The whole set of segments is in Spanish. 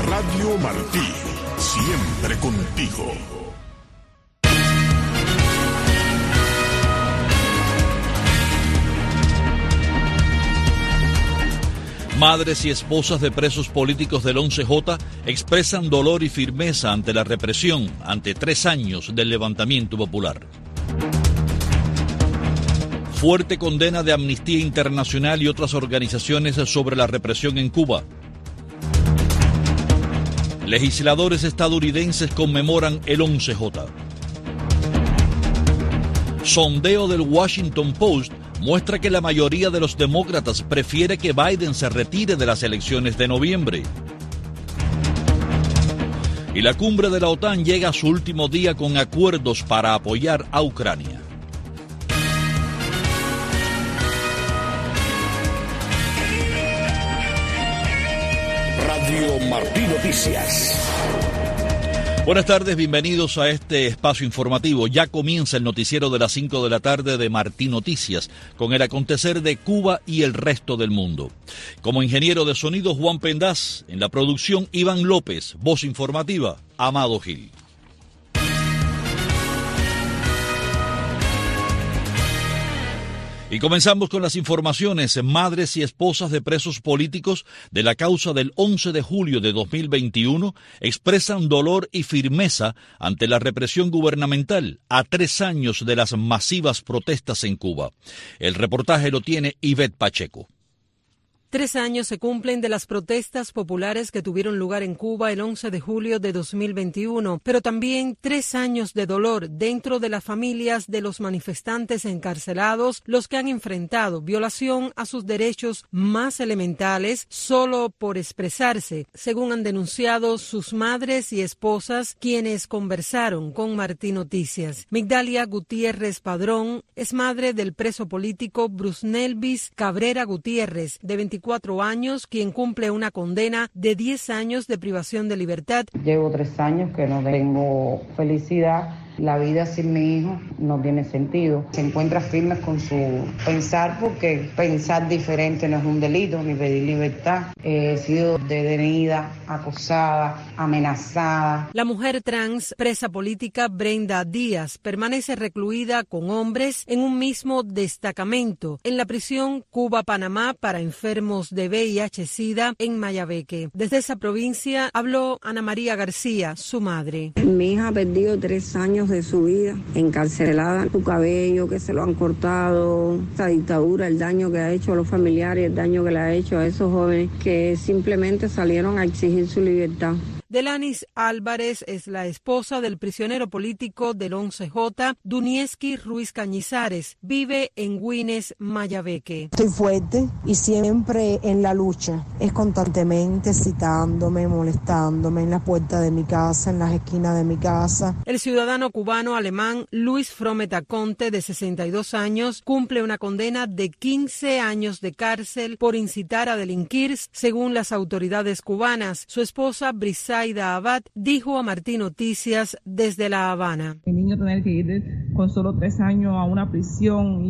Radio Martí, siempre contigo. Madres y esposas de presos políticos del 11J expresan dolor y firmeza ante la represión, ante 3 años del levantamiento popular. Fuerte condena de Amnistía Internacional y otras organizaciones sobre la represión en Cuba. Legisladores estadounidenses conmemoran el 11J. Sondeo del Washington Post muestra que la mayoría de los demócratas prefiere que Biden se retire de las elecciones de noviembre. Y la cumbre de la OTAN llega a su último día con acuerdos para apoyar a Ucrania. Radio Martí Noticias. Buenas tardes, bienvenidos a este espacio informativo. Ya comienza el noticiero de las 5 de la tarde de Martí Noticias, con el acontecer de Cuba y el resto del mundo. Como ingeniero de sonido, Juan Pendaz; en la producción, Iván López; voz informativa, Amado Gil. Y comenzamos con las informaciones. Madres y esposas de presos políticos de la causa del 11 de julio de 2021 expresan dolor y firmeza ante la represión gubernamental a 3 años de las masivas protestas en Cuba. El reportaje lo tiene Ivette Pacheco. 3 años se cumplen de las protestas populares que tuvieron lugar en Cuba el 11 de julio de 2021, pero también 3 años de dolor dentro de las familias de los manifestantes encarcelados, los que han enfrentado violación a sus derechos más elementales solo por expresarse, según han denunciado sus madres y esposas, quienes conversaron con Martí Noticias. Migdalia Gutiérrez Padrón es madre del preso político Brusnelvis Cabrera Gutiérrez, de 24 años, quien cumple una condena de 10 años de privación de libertad. Llevo 3 años que no tengo felicidad. La vida sin mi hijo no tiene sentido. Se encuentra firme con su pensar, porque pensar diferente no es un delito, ni pedir libertad. He sido detenida, acosada, amenazada. La mujer trans presa política Brenda Díaz permanece recluida con hombres en un mismo destacamento en la prisión Cuba-Panamá para enfermos de VIH-Sida en Mayabeque. Desde esa provincia habló Ana María García, su madre. Mi hija ha perdido 3 años de su vida encarcelada, su cabello que se lo han cortado, esta dictadura, el daño que ha hecho a los familiares, el daño que le ha hecho a esos jóvenes que simplemente salieron a exigir su libertad. Delanis Álvarez es la esposa del prisionero político del 11J, Dunieski Ruiz Cañizares. Vive en Güines, Mayabeque. Estoy fuerte y siempre en la lucha. Es constantemente citándome, molestándome en la puerta de mi casa, en las esquinas de mi casa. El ciudadano cubano alemán Luis Frometa Conte, de 62 años, cumple una condena de 15 años de cárcel por incitar a delinquir, según las autoridades cubanas. Su esposa, Brisaida Abad, dijo a Martí Noticias desde La Habana. El niño tener que ir con solo 3 años a una prisión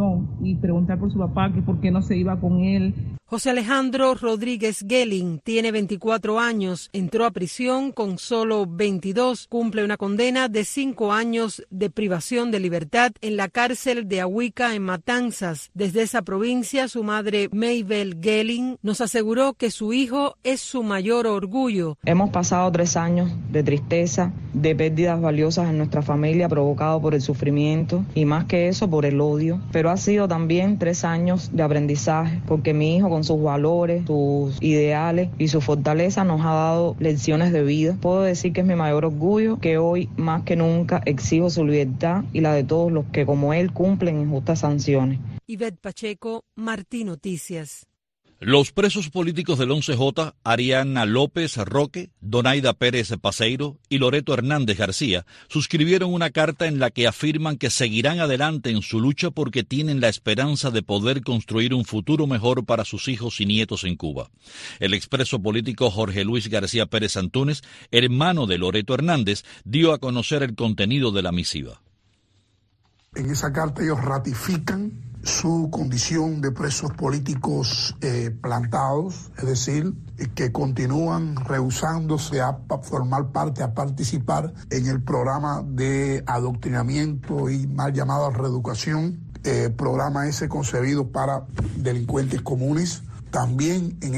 y preguntar por su papá que por qué no se iba con él. José Alejandro Rodríguez Gelling tiene 24 años, entró a prisión con solo 22, cumple una condena de 5 años de privación de libertad en la cárcel de Ahuica en Matanzas. Desde esa provincia, su madre Maybel Gelling nos aseguró que su hijo es su mayor orgullo. Hemos pasado 3 años de tristeza, de pérdidas valiosas en nuestra familia provocado por el sufrimiento y más que eso por el odio, pero ha sido también 3 años de aprendizaje, porque mi hijo con sus valores, sus ideales y su fortaleza nos ha dado lecciones de vida. Puedo decir que es mi mayor orgullo, que hoy más que nunca exijo su libertad y la de todos los que como él cumplen injustas sanciones. Ivette Pacheco, Martí Noticias. Los presos políticos del 11J, Ariana López Roque, Donaida Pérez Paseiro y Loreto Hernández García, suscribieron una carta en la que afirman que seguirán adelante en su lucha porque tienen la esperanza de poder construir un futuro mejor para sus hijos y nietos en Cuba. El expreso político Jorge Luis García Pérez Antúnez, hermano de Loreto Hernández, dio a conocer el contenido de la misiva. En esa carta ellos ratifican su condición de presos políticos plantados, es decir, que continúan rehusándose a formar parte, a participar en el programa de adoctrinamiento y mal llamado reeducación, programa ese concebido para delincuentes comunes. También en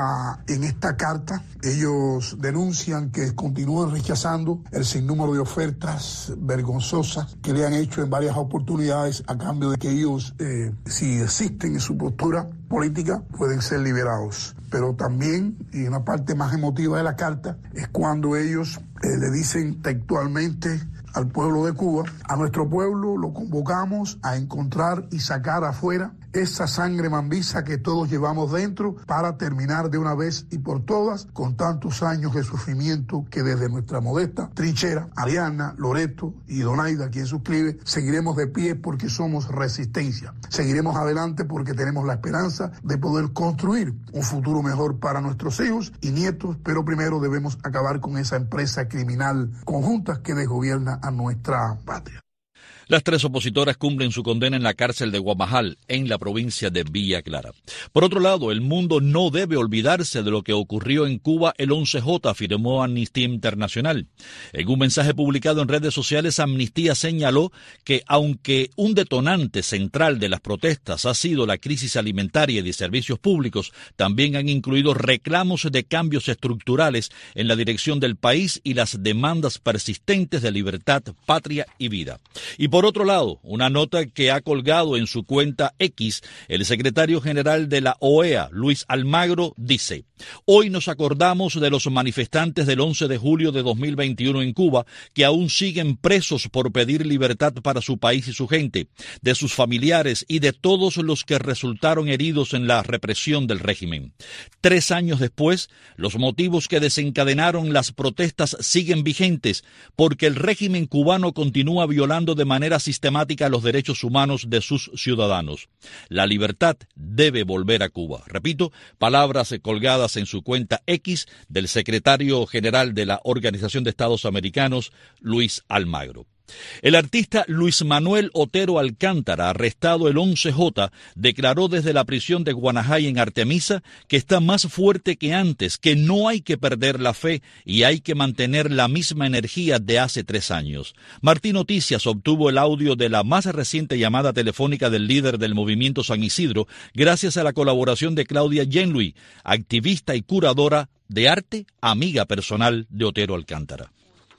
esta carta ellos denuncian que continúan rechazando el sinnúmero de ofertas vergonzosas que le han hecho en varias oportunidades a cambio de que ellos, si desisten en su postura política, pueden ser liberados. Pero también, y una parte más emotiva de la carta, es cuando ellos le dicen textualmente al pueblo de Cuba: a nuestro pueblo lo convocamos a encontrar y sacar afuera esa sangre mambiza que todos llevamos dentro para terminar de una vez y por todas con tantos años de sufrimiento que desde nuestra modesta trinchera, Ariana, Loreto y Donaida, quien suscribe, seguiremos de pie porque somos resistencia. Seguiremos adelante porque tenemos la esperanza de poder construir un futuro mejor para nuestros hijos y nietos, pero primero debemos acabar con esa empresa criminal conjunta que desgobierna a nuestra patria. Las tres opositoras cumplen su condena en la cárcel de Guamajal, en la provincia de Villa Clara. Por otro lado, el mundo no debe olvidarse de lo que ocurrió en Cuba el 11J, afirmó Amnistía Internacional. En un mensaje publicado en redes sociales, Amnistía señaló que aunque un detonante central de las protestas ha sido la crisis alimentaria y de servicios públicos, también han incluido reclamos de cambios estructurales en la dirección del país y las demandas persistentes de libertad, patria y vida. Y por otro lado, una nota que ha colgado en su cuenta X, el secretario general de la OEA, Luis Almagro, dice: hoy nos acordamos de los manifestantes del 11 de julio de 2021 en Cuba, que aún siguen presos por pedir libertad para su país y su gente, de sus familiares y de todos los que resultaron heridos en la represión del régimen. 3 años después, los motivos que desencadenaron las protestas siguen vigentes, porque el régimen cubano continúa violando de manera sistemática los derechos humanos de sus ciudadanos. La libertad debe volver a Cuba. Repito, palabras colgadas en su cuenta X del secretario general de la Organización de Estados Americanos, Luis Almagro. El artista Luis Manuel Otero Alcántara, arrestado el 11J, declaró desde la prisión de Guanajay en Artemisa que está más fuerte que antes, que no hay que perder la fe y hay que mantener la misma energía de hace 3 años. Martín Noticias obtuvo el audio de la más reciente llamada telefónica del líder del movimiento San Isidro gracias a la colaboración de Claudia Yenluy, activista y curadora de arte, amiga personal de Otero Alcántara.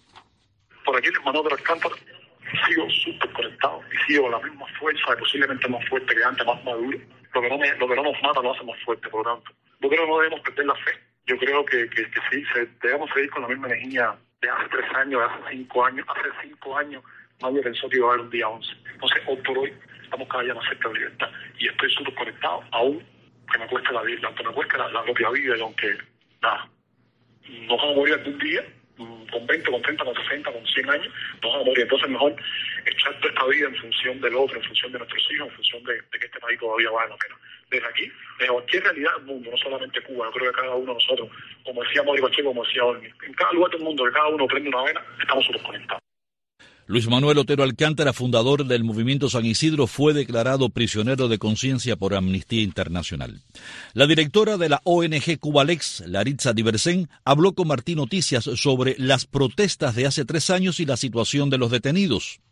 Por aquí, Luis Manuel Alcántara, sigo súper conectado y sigo con la misma fuerza, posiblemente más fuerte que antes, más maduro. Lo que no nos mata lo hace más fuerte, por lo tanto. Yo creo que no debemos perder la fe. Yo creo que sí, debemos seguir con la misma energía de hace 3 años, de hace 5 años. Hace 5 años nadie pensó que iba a haber un día 11. Entonces, hoy por hoy, estamos cada día más cerca de la libertad. Y estoy súper conectado, aún que me cueste la vida, aunque me cueste la propia vida, y aunque, nada, nos vamos a morir algún día, con 20, con 30, con 60, con 100 años, nos vamos a morir. Entonces mejor echar toda esta vida en función del otro, en función de nuestros hijos, en función de que este país todavía vale la pena. Desde aquí, desde cualquier realidad del mundo, no solamente Cuba, yo creo que cada uno de nosotros, como decía Mónica Pacheco, como decía Olmi, en cada lugar del mundo, que cada uno prende una vena, estamos súper conectados. Luis Manuel Otero Alcántara, fundador del movimiento San Isidro, fue declarado prisionero de conciencia por Amnistía Internacional. La directora de la ONG Cubalex, Laritza Diversen, habló con Martín Noticias sobre las protestas de hace 3 años y la situación de los detenidos.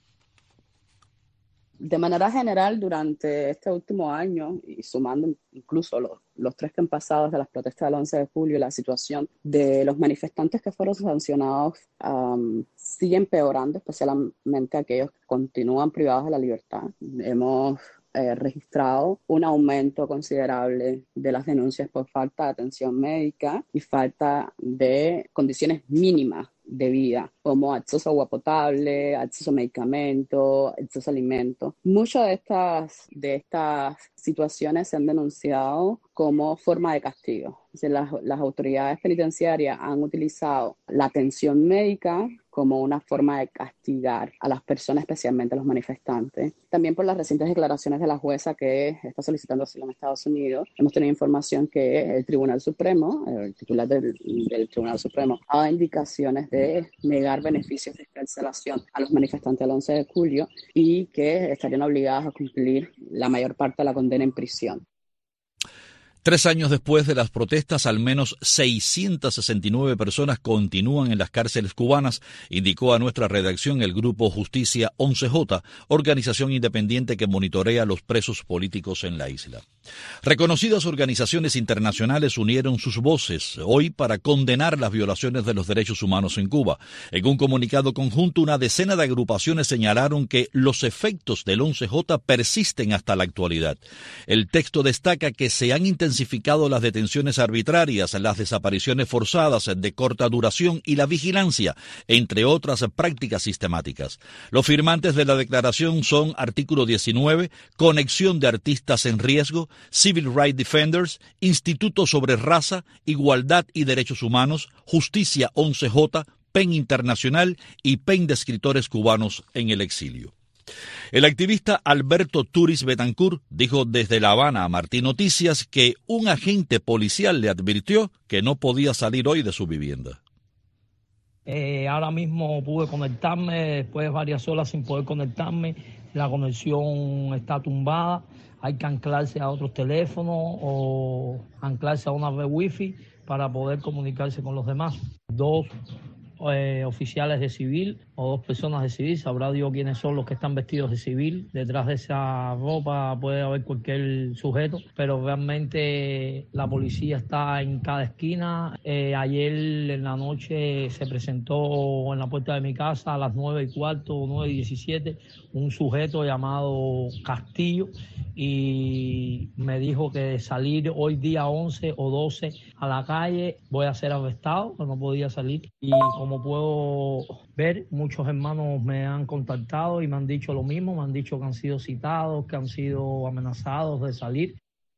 De manera general, durante este último año, y sumando incluso los 3 que han pasado desde las protestas del 11 de julio, la situación de los manifestantes que fueron sancionados sigue empeorando, especialmente aquellos que continúan privados de la libertad. Hemos registrado un aumento considerable de las denuncias por falta de atención médica y falta de condiciones mínimas de vida, como acceso a agua potable, acceso a medicamentos, acceso a alimentos. Muchas de estas situaciones se han denunciado como forma de castigo. O sea, las autoridades penitenciarias han utilizado la atención médica como una forma de castigar a las personas, especialmente a los manifestantes. También por las recientes declaraciones de la jueza que está solicitando asilo en Estados Unidos, hemos tenido información que el Tribunal Supremo, el titular del Tribunal Supremo, ha dado indicaciones de negar beneficios de excarcelación a los manifestantes del 11 de julio y que estarían obligados a cumplir la mayor parte de la condena en prisión. 3 años después de las protestas, al menos 669 personas continúan en las cárceles cubanas, indicó a nuestra redacción el grupo Justicia 11J, organización independiente que monitorea a los presos políticos en la isla. Reconocidas organizaciones internacionales unieron sus voces hoy para condenar las violaciones de los derechos humanos en Cuba. En un comunicado conjunto, una decena de agrupaciones señalaron que los efectos del 11J persisten hasta la actualidad. El texto destaca que se han intensificado las detenciones arbitrarias, las desapariciones forzadas de corta duración y la vigilancia, entre otras prácticas sistemáticas. Los firmantes de la declaración son artículo 19, Conexión de Artistas en Riesgo, Civil Rights Defenders, Instituto sobre Raza, Igualdad y Derechos Humanos, Justicia 11J, PEN Internacional y PEN de Escritores Cubanos en el Exilio. El activista Alberto Turis Betancourt dijo desde La Habana a Martí Noticias que un agente policial le advirtió que no podía salir hoy de su vivienda. Ahora mismo pude conectarme, después de varias horas sin poder conectarme, la conexión está tumbada, hay que anclarse a otros teléfonos o anclarse a una red wifi para poder comunicarse con los demás. 2 oficiales de civil o 2 personas de civil, sabrá Dios quiénes son los que están vestidos de civil. Detrás de esa ropa puede haber cualquier sujeto, pero realmente la policía está en cada esquina. Ayer en la noche se presentó en la puerta de mi casa a las 9:15, 9:17, un sujeto llamado Castillo y me dijo que de salir hoy día 11 o 12 a la calle voy a ser arrestado, que no podía salir. Y como puedo ver, muchos hermanos me han contactado y me han dicho lo mismo, me han dicho que han sido citados, que han sido amenazados de salir.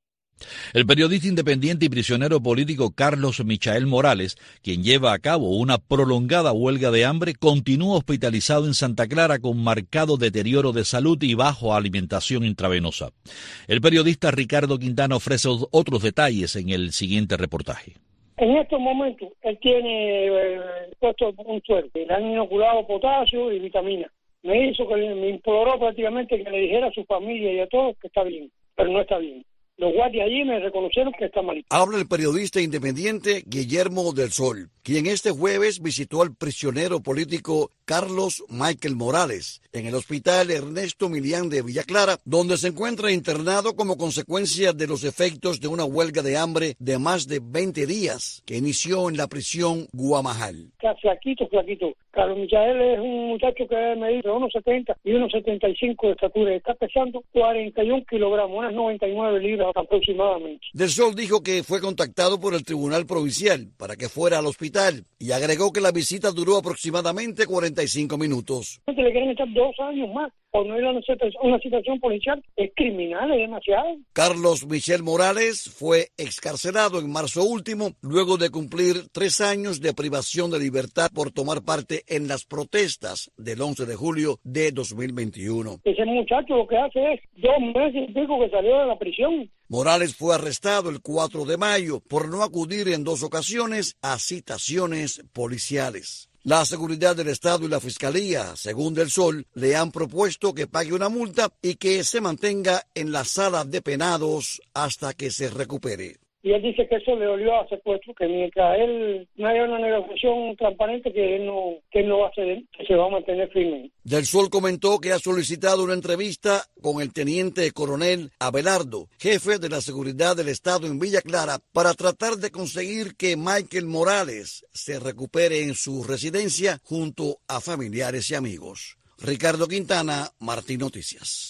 El periodista independiente y prisionero político Carlos Michael Morales, quien lleva a cabo una prolongada huelga de hambre, continúa hospitalizado en Santa Clara con marcado deterioro de salud y bajo alimentación intravenosa. El periodista Ricardo Quintana ofrece otros detalles en el siguiente reportaje. En estos momentos él tiene puesto un suero, le han inoculado potasio y vitamina. Me imploró prácticamente que le dijera a su familia y a todos que está bien, pero no está bien. Los guardias allí me reconocieron que está malito. Habla el periodista independiente Guillermo del Sol, quien este jueves visitó al prisionero político Carlos Michael Morales en el hospital Ernesto Milián de Villa Clara, donde se encuentra internado como consecuencia de los efectos de una huelga de hambre de más de 20 días que inició en la prisión Guamajal. Está flaquito. Carlos Michael es un muchacho que debe medir de 1,70 y 1,75 de estatura. Está pesando 41 kilogramos, unas 99 libras aproximadamente. Del Sol dijo que fue contactado por el Tribunal Provincial para que fuera al hospital y agregó que la visita duró aproximadamente 45 minutos. Le quieren echar 2 años más por no ir a una situación policial. Es criminal, es demasiado. Carlos Michel Morales fue excarcelado en marzo último luego de cumplir 3 años de privación de libertad por tomar parte en las protestas del 11 de julio de 2021. Ese muchacho lo que hace es 2 meses y pico que salió de la prisión. Morales fue arrestado el 4 de mayo por no acudir en 2 ocasiones a citaciones policiales. La seguridad del Estado y la Fiscalía, según Del Sol, le han propuesto que pague una multa y que se mantenga en la sala de penados hasta que se recupere. Y él dice que eso le dolió a secuestro, que mientras él no haya una negociación transparente, que él no va a ceder, que se va a mantener firme. Del Sol comentó que ha solicitado una entrevista con el teniente coronel Abelardo, jefe de la seguridad del Estado en Villa Clara, para tratar de conseguir que Michael Morales se recupere en su residencia junto a familiares y amigos. Ricardo Quintana, Martí Noticias.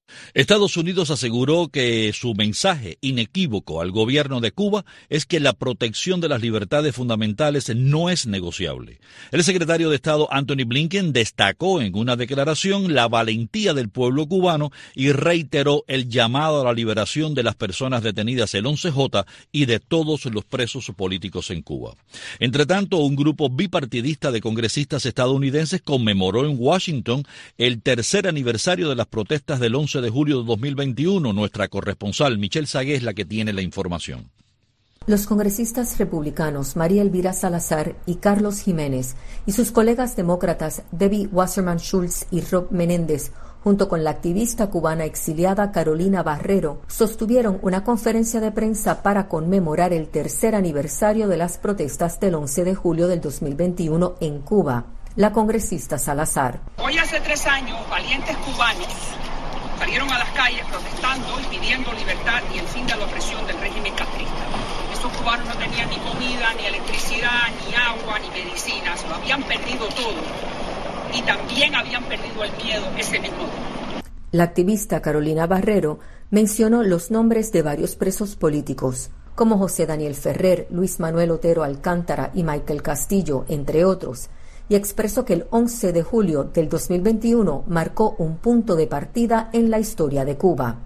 Estados Unidos aseguró que su mensaje inequívoco al gobierno de Cuba es que la protección de las libertades fundamentales no es negociable. El secretario de Estado Antony Blinken destacó en una declaración la valentía del pueblo cubano y reiteró el llamado a la liberación de las personas detenidas el 11J y de todos los presos políticos en Cuba. Entre tanto, un grupo bipartidista de congresistas estadounidenses conmemoró en Washington el tercer aniversario de las protestas del 11 de julio de 2021. Nuestra corresponsal Michelle Sagué es la que tiene la información. Los congresistas republicanos María Elvira Salazar y Carlos Jiménez y sus colegas demócratas Debbie Wasserman Schultz y Rob Menéndez, junto con la activista cubana exiliada Carolina Barrero, sostuvieron una conferencia de prensa para conmemorar el tercer aniversario de las protestas del 11 de julio del 2021 en Cuba. La congresista Salazar. Hoy hace 3 años, valientes cubanos salieron a las calles protestando y pidiendo libertad y el fin de la opresión del régimen castrista. Estos cubanos no tenían ni comida, ni electricidad, ni agua, ni medicinas, lo habían perdido todo y también habían perdido el miedo ese mismo día. La activista Carolina Barrero mencionó los nombres de varios presos políticos, como José Daniel Ferrer, Luis Manuel Otero Alcántara y Michael Castillo, entre otros, y expresó que el 11 de julio del 2021 marcó un punto de partida en la historia de Cuba.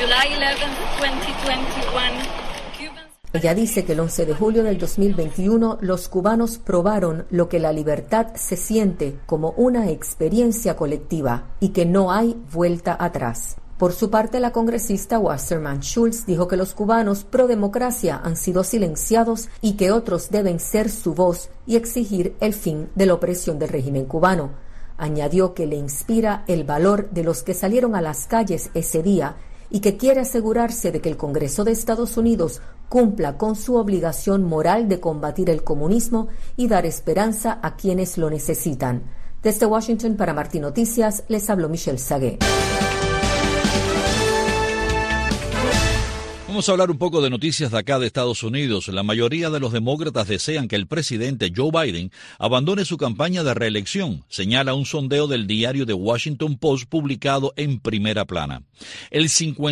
Ella dice que el 11 de julio del 2021 los cubanos probaron lo que la libertad se siente como una experiencia colectiva y que no hay vuelta atrás. Por su parte, la congresista Wasserman Schultz dijo que los cubanos pro democracia han sido silenciados y que otros deben ser su voz y exigir el fin de la opresión del régimen cubano. Añadió que le inspira el valor de los que salieron a las calles ese día y que quiere asegurarse de que el Congreso de Estados Unidos cumpla con su obligación moral de combatir el comunismo y dar esperanza a quienes lo necesitan. Desde Washington para Martí Noticias, les habló Michelle Sagué. Vamos a hablar un poco de noticias de acá de Estados Unidos. La mayoría de los demócratas desean que el presidente Joe Biden abandone su campaña de reelección, señala un sondeo del diario The Washington Post publicado en primera plana. El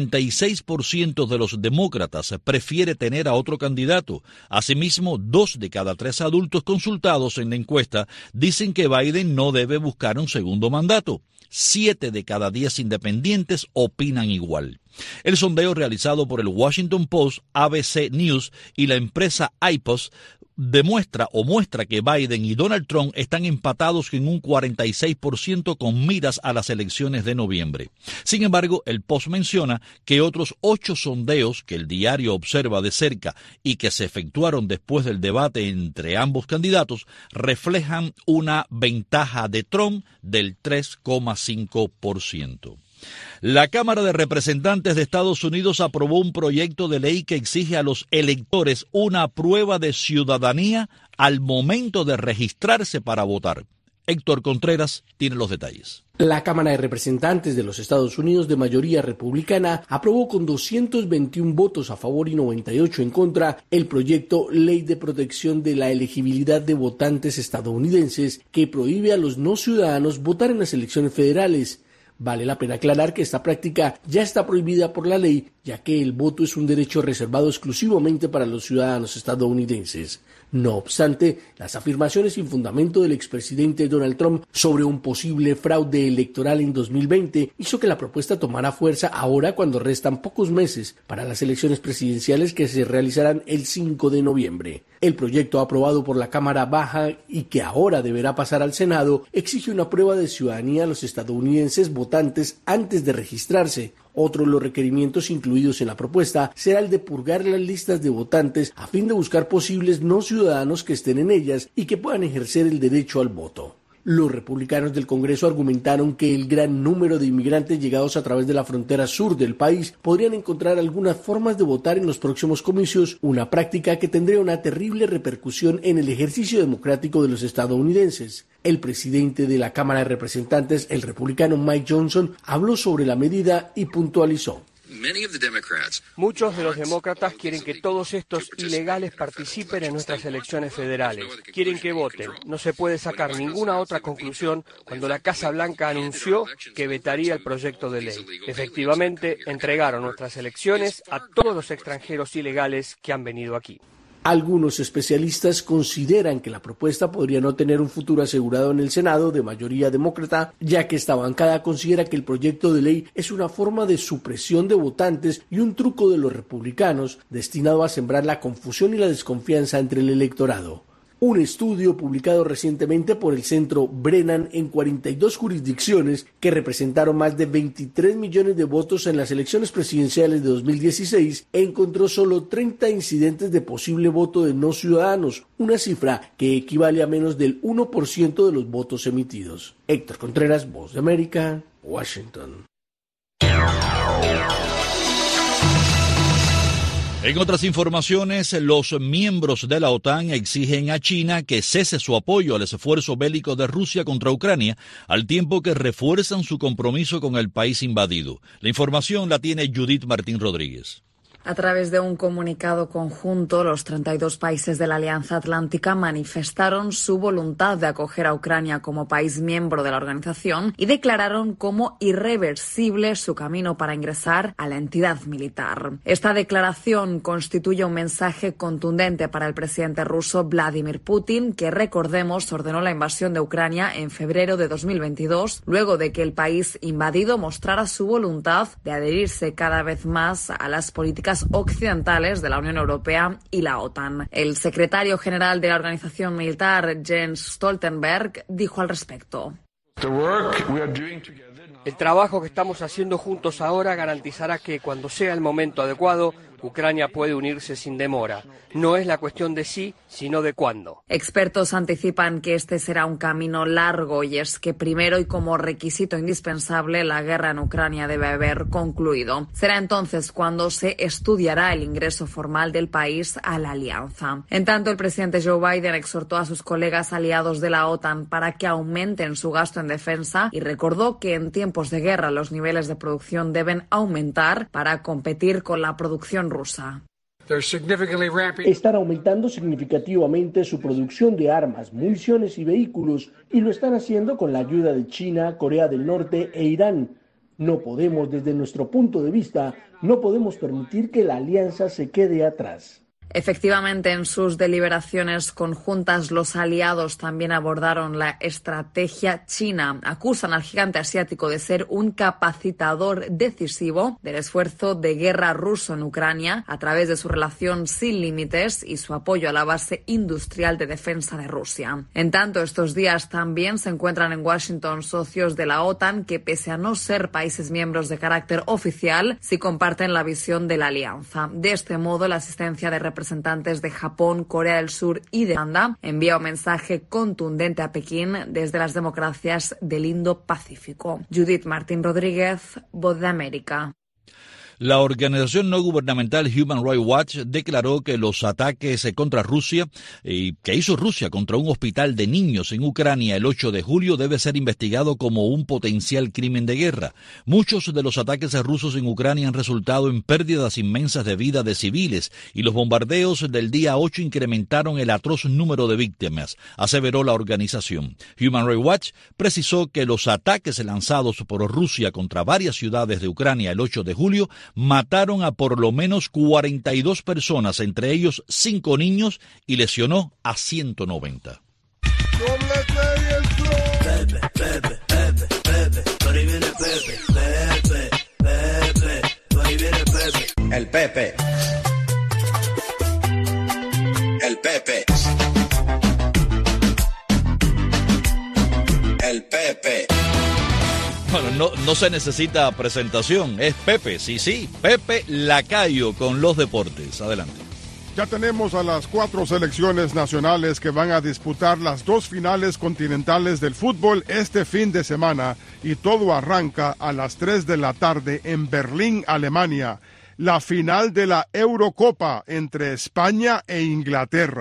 56% de los demócratas prefiere tener a otro candidato. Asimismo, 2 de cada 3 adultos consultados en la encuesta dicen que Biden no debe buscar un segundo mandato. 7 de cada 10 independientes opinan igual. El sondeo realizado por el Washington Post, ABC News y la empresa IPOS muestra que Biden y Donald Trump están empatados en un 46% con miras a las elecciones de noviembre. Sin embargo, el Post menciona que otros 8 sondeos que el diario observa de cerca y que se efectuaron después del debate entre ambos candidatos reflejan una ventaja de Trump del 3,5%. La Cámara de Representantes de Estados Unidos aprobó un proyecto de ley que exige a los electores una prueba de ciudadanía al momento de registrarse para votar. Héctor Contreras tiene los detalles. La Cámara de Representantes de los Estados Unidos de mayoría republicana aprobó con 221 votos a favor y 98 en contra el proyecto Ley de Protección de la Elegibilidad de Votantes Estadounidenses que prohíbe a los no ciudadanos votar en las elecciones federales. Vale la pena aclarar que esta práctica ya está prohibida por la ley, ya que el voto es un derecho reservado exclusivamente para los ciudadanos estadounidenses. No obstante, las afirmaciones sin fundamento del expresidente Donald Trump sobre un posible fraude electoral en 2020 hizo que la propuesta tomara fuerza ahora cuando restan pocos meses para las elecciones presidenciales que se realizarán el 5 de noviembre. El proyecto aprobado por la Cámara Baja y que ahora deberá pasar al Senado exige una prueba de ciudadanía a los estadounidenses votantes antes de registrarse. Otro de los requerimientos incluidos en la propuesta será el de purgar las listas de votantes a fin de buscar posibles no ciudadanos que estén en ellas y que puedan ejercer el derecho al voto. Los republicanos del Congreso argumentaron que el gran número de inmigrantes llegados a través de la frontera sur del país podrían encontrar algunas formas de votar en los próximos comicios, una práctica que tendría una terrible repercusión en el ejercicio democrático de los estadounidenses. El presidente de la Cámara de Representantes, el republicano Mike Johnson, habló sobre la medida y puntualizó. Muchos de los demócratas quieren que todos estos ilegales participen en nuestras elecciones federales. Quieren que voten. No se puede sacar ninguna otra conclusión cuando la Casa Blanca anunció que vetaría el proyecto de ley. Efectivamente, entregaron nuestras elecciones a todos los extranjeros ilegales que han venido aquí. Algunos especialistas consideran que la propuesta podría no tener un futuro asegurado en el Senado de mayoría demócrata, ya que esta bancada considera que el proyecto de ley es una forma de supresión de votantes y un truco de los republicanos destinado a sembrar la confusión y la desconfianza entre el electorado. Un estudio publicado recientemente por el Centro Brennan en 42 jurisdicciones que representaron más de 23 millones de votos en las elecciones presidenciales de 2016 encontró solo 30 incidentes de posible voto de no ciudadanos, una cifra que equivale a menos del 1% de los votos emitidos. Héctor Contreras, Voz de América, Washington. En otras informaciones, los miembros de la OTAN exigen a China que cese su apoyo al esfuerzo bélico de Rusia contra Ucrania, al tiempo que refuerzan su compromiso con el país invadido. La información la tiene Judith Martín Rodríguez. A través de un comunicado conjunto, los 32 países de la Alianza Atlántica manifestaron su voluntad de acoger a Ucrania como país miembro de la organización y declararon como irreversible su camino para ingresar a la entidad militar. Esta declaración constituye un mensaje contundente para el presidente ruso Vladimir Putin, que, recordemos, ordenó la invasión de Ucrania en febrero de 2022, luego de que el país invadido mostrara su voluntad de adherirse cada vez más a las políticas occidentales de la Unión Europea y la OTAN. El secretario general de la organización militar, Jens Stoltenberg, dijo al respecto: el trabajo que estamos haciendo juntos ahora garantizará que, cuando sea el momento adecuado, Ucrania puede unirse sin demora. No es la cuestión de sí, sino de cuándo. Expertos anticipan que este será un camino largo, y es que primero y como requisito indispensable la guerra en Ucrania debe haber concluido. Será entonces cuando se estudiará el ingreso formal del país a la alianza. En tanto, el presidente Joe Biden exhortó a sus colegas aliados de la OTAN para que aumenten su gasto en defensa y recordó que en tiempos de guerra los niveles de producción deben aumentar para competir con la producción rusa. Están aumentando significativamente su producción de armas, municiones y vehículos, y lo están haciendo con la ayuda de China, Corea del Norte e Irán. No podemos, desde nuestro punto de vista, no podemos permitir que la alianza se quede atrás. Efectivamente, en sus deliberaciones conjuntas, los aliados también abordaron la estrategia china. Acusan al gigante asiático de ser un capacitador decisivo del esfuerzo de guerra ruso en Ucrania a través de su relación sin límites y su apoyo a la base industrial de defensa de Rusia. En tanto, estos días también se encuentran en Washington socios de la OTAN que, pese a no ser países miembros de carácter oficial, sí comparten la visión de la alianza. De este modo, la asistencia de representantes de Japón, Corea del Sur y de Irlanda envía un mensaje contundente a Pekín desde las democracias del Indo-Pacífico. Judith Martín Rodríguez, Voz de América. La organización no gubernamental Human Rights Watch declaró que los ataques contra Rusia que hizo Rusia contra un hospital de niños en Ucrania el 8 de julio debe ser investigado como un potencial crimen de guerra. Muchos de los ataques rusos en Ucrania han resultado en pérdidas inmensas de vida de civiles y los bombardeos del día 8 incrementaron el atroz número de víctimas, aseveró la organización. Human Rights Watch precisó que los ataques lanzados por Rusia contra varias ciudades de Ucrania el 8 de julio mataron a por lo menos 42 personas, entre ellos 5 niños, y lesionó a 190. El Pepe. El Pepe. El Pepe. Bueno, no se necesita presentación, es Pepe, sí, Pepe Lacayo con los deportes. Adelante. Ya tenemos a las 4 selecciones nacionales que van a disputar las 2 finales continentales del fútbol este fin de semana, y todo arranca a las 3 de la tarde en Berlín, Alemania. La final de la Eurocopa entre España e Inglaterra.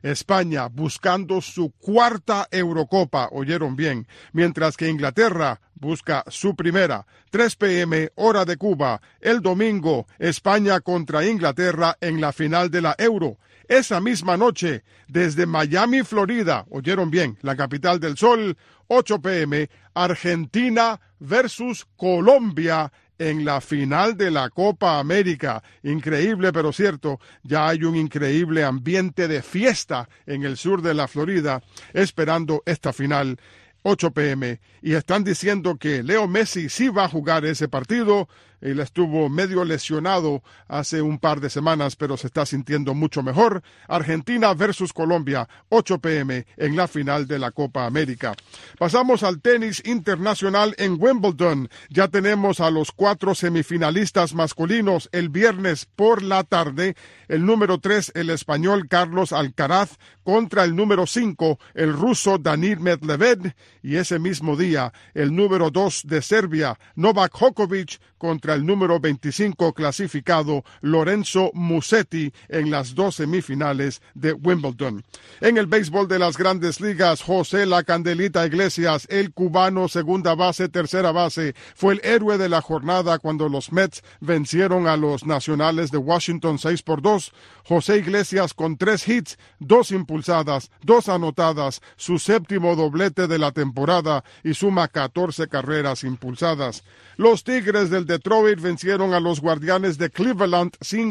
España buscando su cuarta Eurocopa, oyeron bien, mientras que Inglaterra busca su primera. 3 p.m. hora de Cuba. El domingo, España contra Inglaterra en la final de la Euro. Esa misma noche, desde Miami, Florida, oyeron bien, la capital del sol, 8 p.m., Argentina versus Colombia en la final de la Copa América. Increíble, pero cierto, ya hay un increíble ambiente de fiesta en el sur de la Florida, esperando esta final. 8 p.m. y están diciendo que Leo Messi sí va a jugar ese partido. Él estuvo medio lesionado hace un par de semanas, pero se está sintiendo mucho mejor. Argentina versus Colombia, 8 p.m. en la final de la Copa América. Pasamos al tenis internacional en Wimbledon. Ya tenemos a los 4 semifinalistas masculinos el viernes por la tarde. El número 3, el español Carlos Alcaraz, contra el número 5, el ruso Danil Medvedev. Y ese mismo día, el número 2 de Serbia, Novak Djokovic, contra el número 25 clasificado Lorenzo Musetti en las 2 semifinales de Wimbledon. En el béisbol de las Grandes Ligas, José La Candelita Iglesias, el cubano segunda base, tercera base, fue el héroe de la jornada cuando los Mets vencieron a los Nacionales de Washington 6-2. José Iglesias con 3 hits, 2 impulsadas, 2 anotadas, su 7º doblete de la temporada y suma 14 carreras impulsadas. Los Tigres del Detroit vencieron a los Guardianes de Cleveland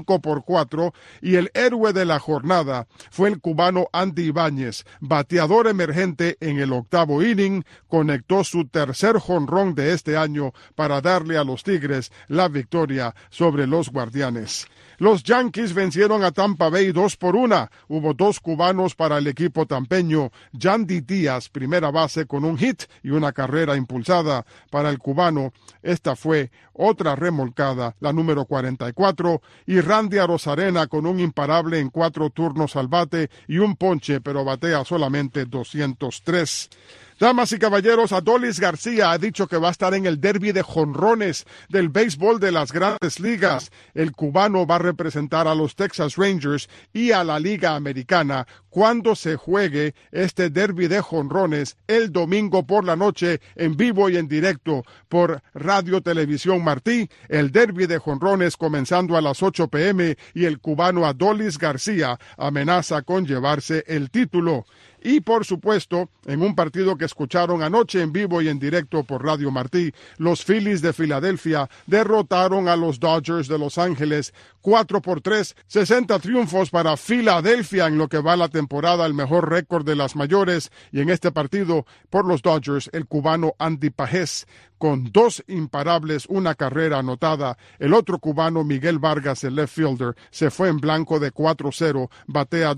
5-4 y el héroe de la jornada fue el cubano Andy Ibáñez, bateador emergente en el 8º inning, conectó su tercer jonrón de este año para darle a los Tigres la victoria sobre los Guardianes. Los Yankees vencieron a Tampa Bay 2-1. Hubo 2 cubanos para el equipo tampeño. Yandy Díaz, primera base con un hit y una carrera impulsada para el cubano. Esta fue otra remolcada, la número 44, y Randy Arozarena con un imparable en 4 turnos al bate y un ponche, pero batea solamente 203. Damas y caballeros, Adolis García ha dicho que va a estar en el derbi de jonrones del béisbol de las Grandes Ligas. El cubano va a representar a los Texas Rangers y a la Liga Americana cuando se juegue este derbi de jonrones el domingo por la noche en vivo y en directo por Radio Televisión Martí. El derbi de jonrones comenzando a las 8 p.m. y el cubano Adolis García amenaza con llevarse el título. Y, por supuesto, en un partido que escucharon anoche en vivo y en directo por Radio Martí, los Phillies de Filadelfia derrotaron a los Dodgers de Los Ángeles 4-3, 60 triunfos para Filadelfia en lo que va la temporada, el mejor récord de las mayores. Y en este partido, por los Dodgers, el cubano Andy Pajés, con 2 imparables, una carrera anotada. El otro cubano, Miguel Vargas, el left fielder, se fue en blanco de 4-0, batea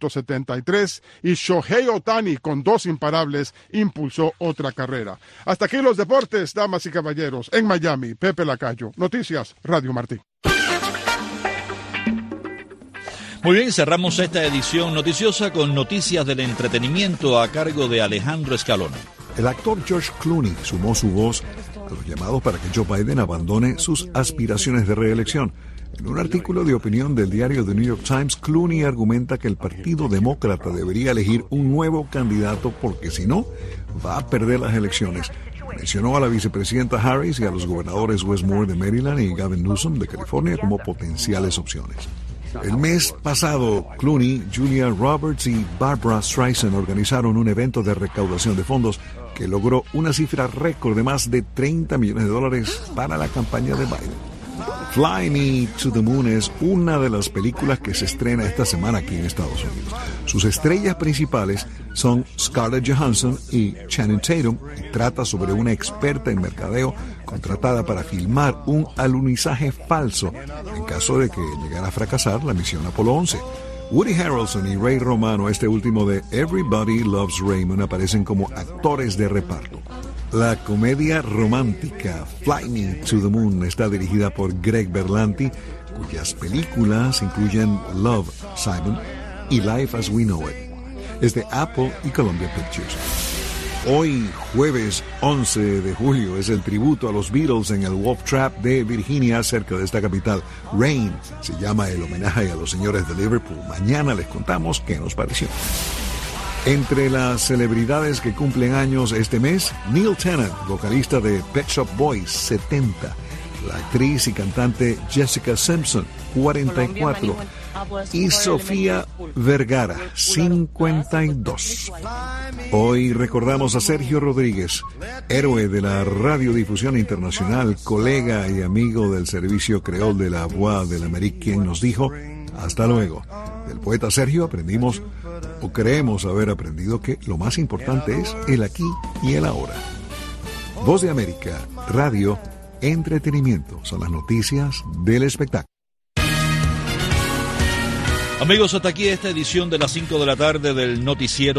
273, y Shohei Ohtani, con 2 imparables, impulsó otra carrera. Hasta aquí los deportes, damas y caballeros. En Miami, Pepe Lacayo. Noticias, Radio Martí. Muy bien, cerramos esta edición noticiosa con noticias del entretenimiento a cargo de Alejandro Escalona. El actor George Clooney sumó su voz a los llamados para que Joe Biden abandone sus aspiraciones de reelección. En un artículo de opinión del diario The New York Times, Clooney argumenta que el Partido Demócrata debería elegir un nuevo candidato porque si no, va a perder las elecciones. Mencionó a la vicepresidenta Harris y a los gobernadores Wes Moore de Maryland y Gavin Newsom de California como potenciales opciones. El mes pasado, Clooney, Julia Roberts y Barbra Streisand organizaron un evento de recaudación de fondos que logró una cifra récord de más de $30 millones para la campaña de Biden. Fly Me to the Moon es una de las películas que se estrena esta semana aquí en Estados Unidos. Sus estrellas principales son Scarlett Johansson y Channing Tatum, y trata sobre una experta en mercadeo contratada para filmar un alunizaje falso en caso de que llegara a fracasar la misión Apolo 11. Woody Harrelson y Ray Romano, este último de Everybody Loves Raymond, aparecen como actores de reparto. La comedia romántica Fly Me to the Moon está dirigida por Greg Berlanti, cuyas películas incluyen Love, Simon y Life as We Know It. Es de Apple y Columbia Pictures. Hoy, jueves 11 de julio, es el tributo a los Beatles en el Wolf Trap de Virginia, cerca de esta capital. Rain se llama el homenaje a los señores de Liverpool. Mañana les contamos qué nos pareció. Entre las celebridades que cumplen años este mes, Neil Tennant, vocalista de Pet Shop Boys, 70. La actriz y cantante Jessica Simpson, 44. Y Sofía Vergara, 52. Hoy recordamos a Sergio Rodríguez, héroe de la radiodifusión internacional, colega y amigo del servicio creol de la Voix de l'Amérique, quien nos dijo: hasta luego. Del poeta Sergio aprendimos, o creemos haber aprendido, que lo más importante es el aquí y el ahora. Voz de América, radio, entretenimiento, son las noticias del espectáculo. Amigos, hasta aquí esta edición de las 5 de la tarde del noticiero